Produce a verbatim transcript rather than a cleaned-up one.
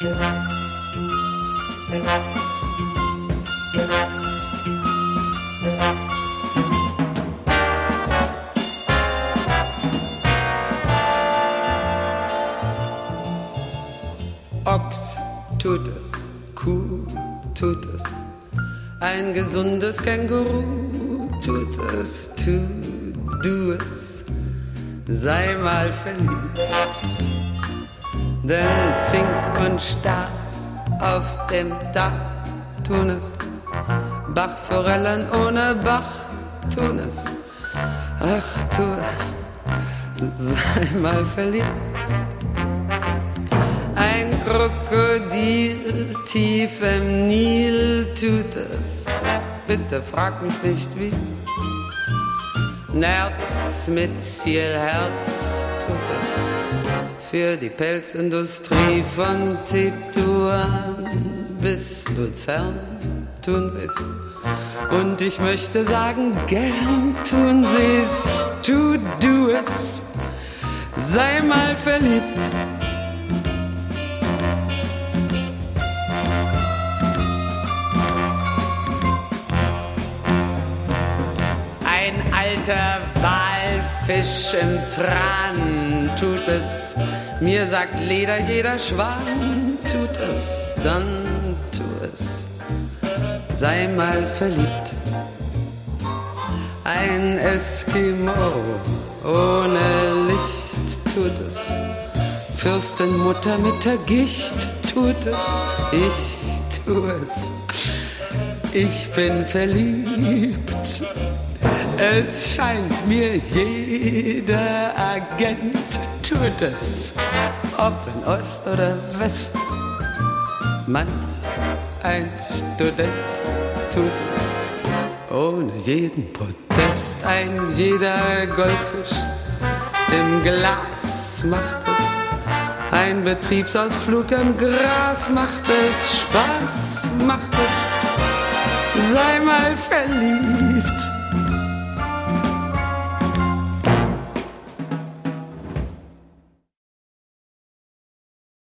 Ochs tut es, Kuh tut es, ein gesundes Känguru tut es, tu du es, sei mal verliebt. Denn Fink und Star auf dem Dach tun es, Bachforellen ohne Bach tun es, ach tu es, sei mal verliebt. Ein Krokodil tief im Nil tut es, bitte frag mich nicht wie. Nerz mit viel Herz tut es, für die Pelzindustrie von Tetuan bis Luzern tun sie's. Und ich möchte sagen, gern tun sie's, tu du es, sei mal verliebt. Der Walfisch im Tran tut es, mir sagt Leder jeder Schwan tut es, dann tu es, sei mal verliebt. Ein Eskimo ohne Licht tut es, Fürstenmutter mit der Gicht tut es, ich tu es, ich bin verliebt. Es scheint mir, jeder Agent tut es, ob in Ost oder West. Manch ein Student tut es, ohne jeden Protest. Ein jeder Goldfisch im Glas macht es, ein Betriebsausflug im Gras macht es, Spaß macht es, sei mal verliebt.